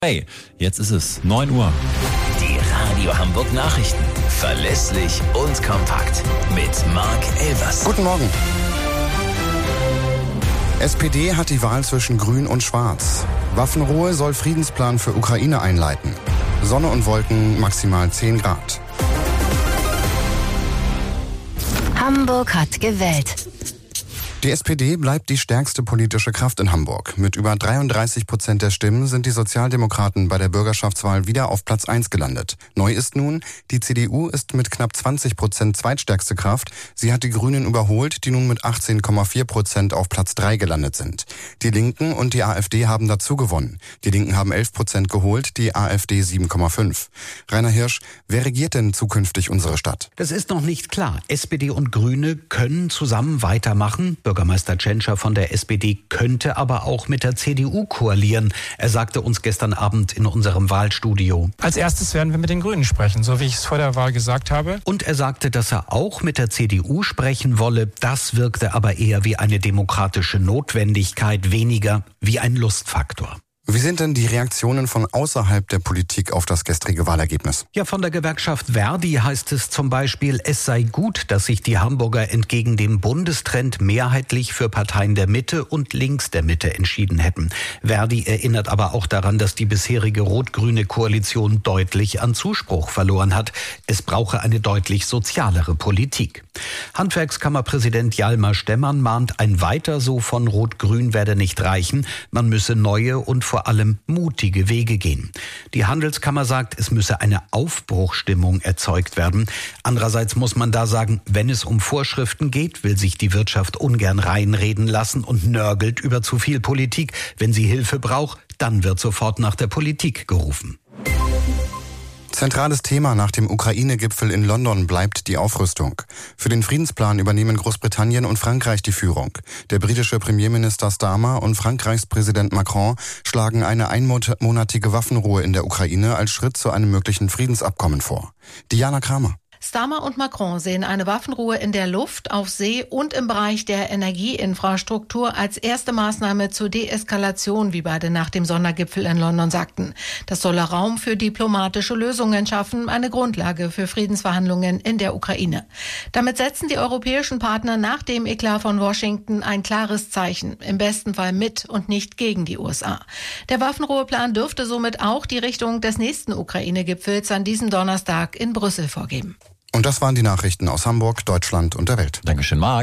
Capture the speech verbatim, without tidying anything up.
Hey, jetzt ist es neun Uhr. Die Radio Hamburg Nachrichten. Verlässlich und kompakt. Mit Marc Elvers. Guten Morgen. S P D hat die Wahl zwischen Grün und Schwarz. Waffenruhe soll Friedensplan für Ukraine einleiten. Sonne und Wolken maximal zehn Grad. Hamburg hat gewählt. Die S P D bleibt die stärkste politische Kraft in Hamburg. Mit über dreiunddreißig Prozent der Stimmen sind die Sozialdemokraten bei der Bürgerschaftswahl wieder auf Platz eins gelandet. Neu ist nun, die C D U ist mit knapp zwanzig Prozent zweitstärkste Kraft. Sie hat die Grünen überholt, die nun mit achtzehn Komma vier Prozent auf Platz drei gelandet sind. Die Linken und die AfD haben dazu gewonnen. Die Linken haben elf Prozent geholt, die AfD sieben Komma fünf. Rainer Hirsch, wer regiert denn zukünftig unsere Stadt? Das ist noch nicht klar. S P D und Grüne können zusammen weitermachen. Bürgermeister Tschentscher von der S P D könnte aber auch mit der C D U koalieren. Er sagte uns gestern Abend in unserem Wahlstudio. Als erstes werden wir mit den Grünen sprechen, so wie ich es vor der Wahl gesagt habe. Und er sagte, dass er auch mit der C D U sprechen wolle. Das wirkte aber eher wie eine demokratische Notwendigkeit, weniger wie ein Lustfaktor. Wie sind denn die Reaktionen von außerhalb der Politik auf das gestrige Wahlergebnis? Ja, von der Gewerkschaft Verdi heißt es zum Beispiel, es sei gut, dass sich die Hamburger entgegen dem Bundestrend mehrheitlich für Parteien der Mitte und links der Mitte entschieden hätten. Verdi erinnert aber auch daran, dass die bisherige rot-grüne Koalition deutlich an Zuspruch verloren hat. Es brauche eine deutlich sozialere Politik. Handwerkskammerpräsident Hjalmar Stemmern mahnt, ein Weiter so von Rot-Grün werde nicht reichen. Man müsse neue und vor allem mutige Wege gehen. Die Handelskammer sagt, es müsse eine Aufbruchstimmung erzeugt werden. Andererseits muss man da sagen, wenn es um Vorschriften geht, will sich die Wirtschaft ungern reinreden lassen und nörgelt über zu viel Politik. Wenn sie Hilfe braucht, dann wird sofort nach der Politik gerufen. Zentrales Thema nach dem Ukraine-Gipfel in London bleibt die Aufrüstung. Für den Friedensplan übernehmen Großbritannien und Frankreich die Führung. Der britische Premierminister Starmer und Frankreichs Präsident Macron schlagen eine einmonatige Waffenruhe in der Ukraine als Schritt zu einem möglichen Friedensabkommen vor. Diana Kramer. Starmer und Macron sehen eine Waffenruhe in der Luft, auf See und im Bereich der Energieinfrastruktur als erste Maßnahme zur Deeskalation, wie beide nach dem Sondergipfel in London sagten. Das solle Raum für diplomatische Lösungen schaffen, eine Grundlage für Friedensverhandlungen in der Ukraine. Damit setzen die europäischen Partner nach dem Eklat von Washington ein klares Zeichen, im besten Fall mit und nicht gegen die U S A. Der Waffenruheplan dürfte somit auch die Richtung des nächsten Ukraine-Gipfels an diesem Donnerstag in Brüssel vorgeben. Und das waren die Nachrichten aus Hamburg, Deutschland und der Welt. Dankeschön, Marc.